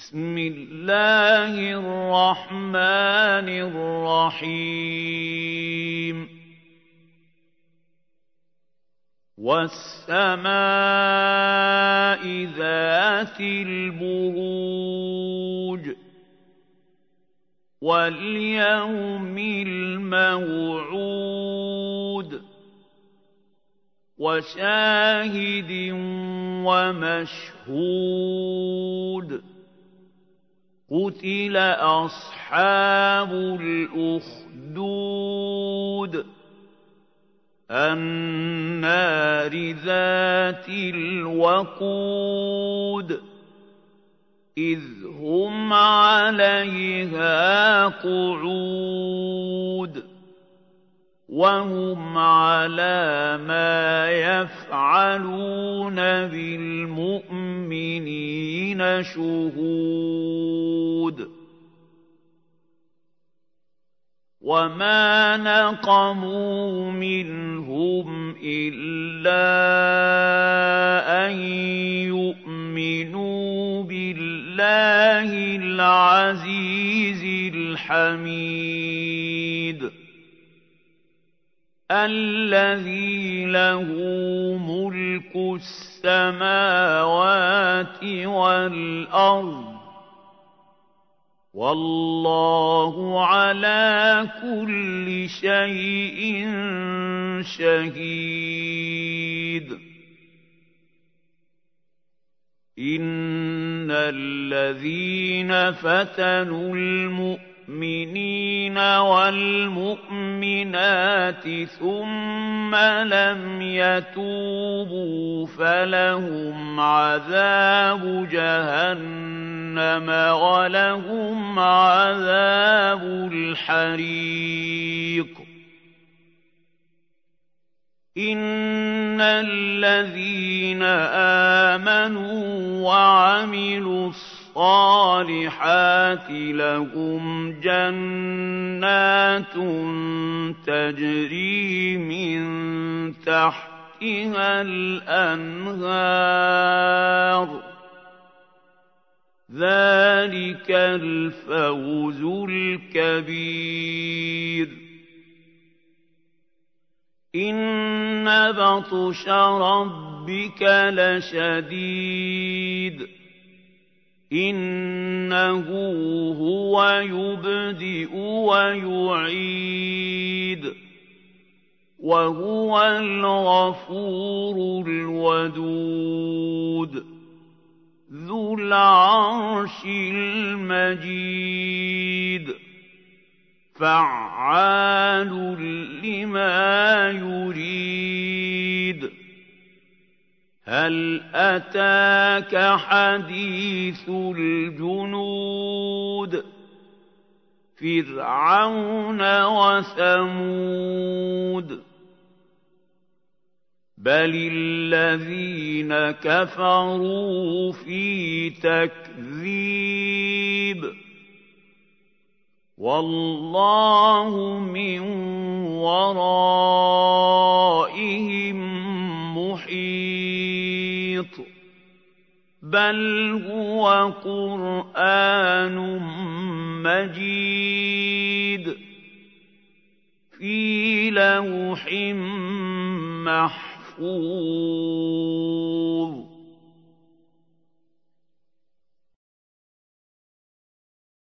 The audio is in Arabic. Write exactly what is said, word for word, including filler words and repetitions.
بسم الله الرحمن الرحيم والسماء ذات البروج واليوم الموعود وشاهد ومشهود قتل أصحاب الأخدود النار ذات الوقود إذ هم عليها قعود وهم على ما يفعلون بالمؤمنين شهود وما نقموا منهم إلا أن يؤمنوا بالله العزيز الحميد الذي له ملك السماوات والأرض والله على كل شيء شهيد إن الذين فتنوا المؤمنين والمؤمنات ثم لم يتوبوا فلهم عذاب جهنم ولهم عذاب الحريق إن الذين آمنوا وعملوا الصالحات لهم جنات تجري من تحتها الأنهار ذلك الفوز الكبير إن بطش ربك لشديد إنه هو يبدئ ويعيد وهو الغفور الودود ذو العرش المجيد فعال لما يريد هل أتاك حديث الجنود فرعون وثمود بل الذين كفروا في تكذيب والله من ورائهم محيط بل هو قرآن مجيد في لوح محفوظ